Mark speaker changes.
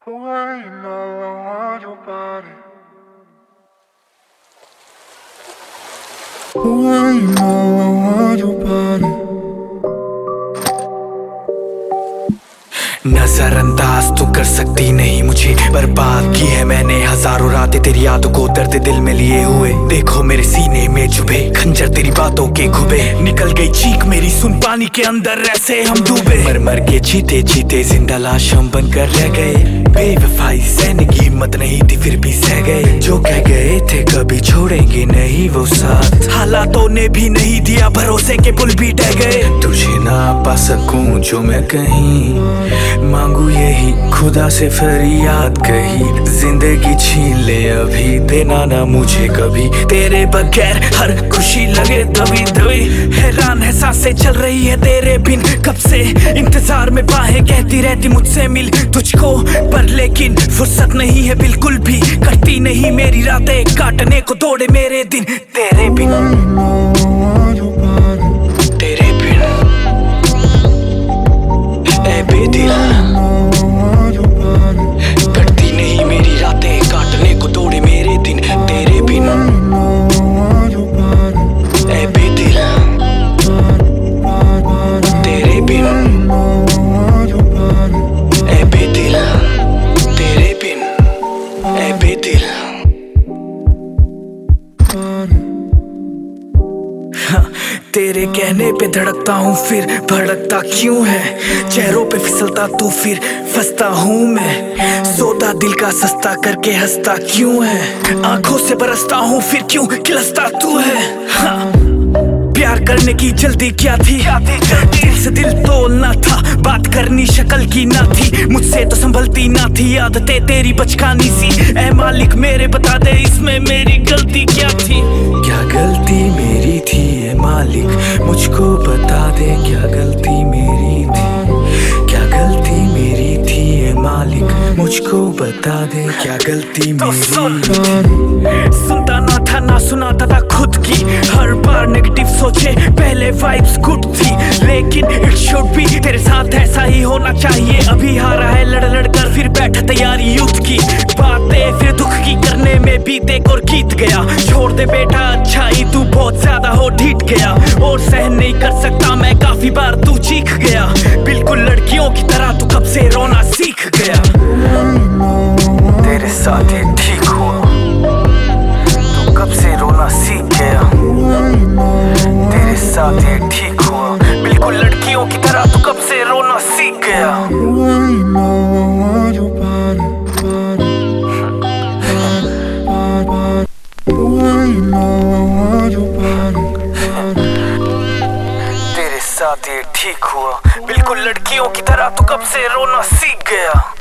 Speaker 1: The way you know I want your body. The way you know I want your body.
Speaker 2: नजरअंदाज तू कर सकती नहीं मुझे, बर्बाद की है मैंने हजारों रातें तेरी यादों को दर्द दिल में लिए हुए। देखो मेरे सीने में चुभे खंजर तेरी बातों के खुबे, निकल गई चीख मेरी सुन पानी के अंदर ऐसे हम डूबे। मर मर के जीते जीते जिंदा लाश हम बनकर रह गए, बेवफाई सहने की हिम्मत नहीं थी फिर भी सह गए। जो कह गए थे कभी छोड़ेंगे नहीं वो साथ, हालातों ने भी नहीं दिया भरोसे के पुल भी ढह गए। तुझे ना पा सकूं जो मैं कहीं मांगू यही खुदा से फरियाद कही, जिंदगी छीन ले अभी देना ना मुझे कभी, तेरे बगैर हर खुशी लगे दबी दबी। हैरान है सांसें चल रही है तेरे बिन कब से, इंतजार में बाहें कहती रहती मुझसे मिल तुझको, पर लेकिन फुर्सत नहीं है बिल्कुल भी, कटती नहीं मेरी रातें काटने को दौड़े मेरे दिन तेरे बिन तेरे बिन। ऐ बेदिल कटती नहीं मेरी रातें काटने को दौड़े मेरे दिन तेरे बिन। ऐ बेदिल तेरे बिन, ऐ बेदिल तेरे बिन, ऐ बेदिल। तेरे कहने पे धड़कता हूँ फिर भड़कता क्यों है, चेहरों पे फिसलता तू फिर फंसता हूँ मैं, सोता दिल का सस्ता करके हंसता क्यों है, आंखों से बरसता हूँ फिर क्यों खिलसता तू है। हाँ। प्यार करने की जल्दी क्या थी, दिल से दिल तोलना था, बात करनी शक्ल की ना थी, मुझसे तो संभलती ना थी आदतें तेरी बचकानी सी। ऐ मालिक मेरे बता दे इसमें मेरी गलती क्या थी, क्या गलती मेरी थी ऐ मालिक मुझको बता दे, क्या गलती मेरी थी, क्या गलती मेरी थी ऐ मालिक मुझको बता दे, क्या गलती मेरी थी। सुनता ना था ना सुनाता था खुद की, हर बार नेगेटिव सोचे पहले वाइब्स गुड थी, लेकिन इट शुड बी तेरे साथ ऐसा ही होना चाहिए। अभी हारा है लड़ लड़ कर फिर बैठा तैयारी युद्ध की, बातें फिर दुख की करने में भी देख और गीत गया। छोड़ दे बेटा अच्छाई तू बहुत ज्यादा हो ढीठ गया, और सहन नहीं कर सकता मैं काफी बार तू चीख गया, बिल्कुल लड़कियों की तरह तू कब से रोना सीख गया। तेरे साथ ये ठीक हुआ तू कब से रोना सीख गया, तेरे साथ ये ठीक हुआ बिल्कुल लड़कियों की तरह तू कब से रोना सीख गया। तेरे साथ ये ठीक हुआ बिल्कुल लड़कियों की तरह तू कब से रोना सीख गया।